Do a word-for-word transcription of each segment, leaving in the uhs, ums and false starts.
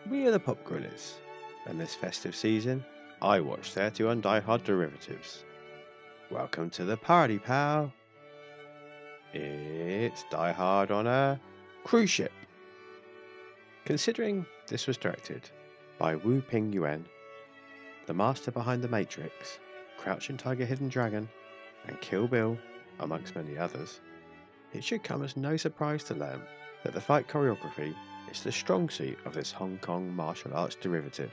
We are the Pop Gorillas, and this festive season, I watch thirty-one Die Hard derivatives. Welcome to the party, pal! It's Die Hard on a cruise ship. Considering this was directed by Wu Ping Yuan, the master behind The Matrix, Crouching Tiger, Hidden Dragon, and Kill Bill, amongst many others, it should come as no surprise to learn that the fight choreography is the strong suit of this Hong Kong martial arts derivative.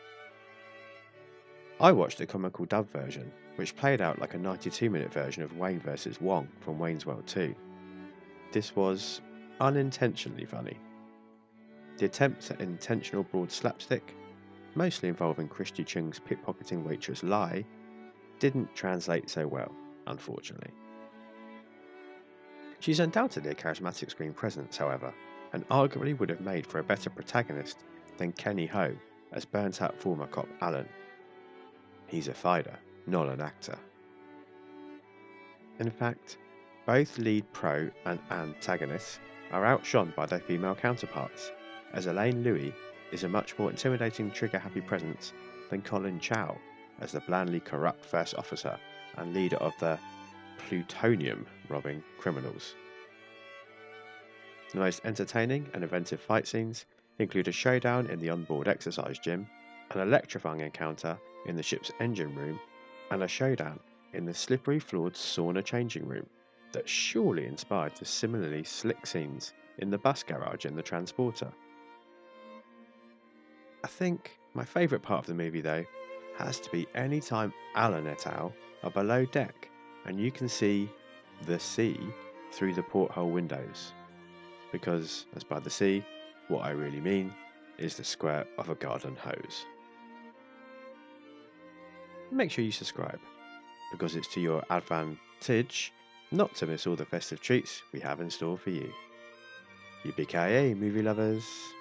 I watched the comical dub version, which played out like a ninety-two minute version of Wayne versus. Wong from Wayne's World two. This was unintentionally funny. The attempts at intentional broad slapstick, mostly involving Christy Chung's pickpocketing waitress Lai, didn't translate so well, unfortunately. She's undoubtedly a charismatic screen presence, however, and arguably would have made for a better protagonist than Kenny Ho as burnt out former cop Alan. He's a fighter, not an actor. In fact, both lead pro and antagonists are outshone by their female counterparts, as Elaine Louis is a much more intimidating trigger-happy presence than Colin Chow as the blandly corrupt first officer and leader of the plutonium robbing criminals. The most entertaining and inventive fight scenes include a showdown in the onboard exercise gym, an electrifying encounter in the ship's engine room, and a showdown in the slippery floored sauna changing room that surely inspired the similarly slick scenes in the bus garage in the transporter. I think my favourite part of the movie, though, has to be any time Alan et al. Are below deck and you can see the sea through the porthole windows. Because, as by the sea, what I really mean is the squirt of a garden hose. Make sure you subscribe, because it's to your advantage not to miss all the festive treats we have in store for you. Yippee-ki-yay, movie lovers!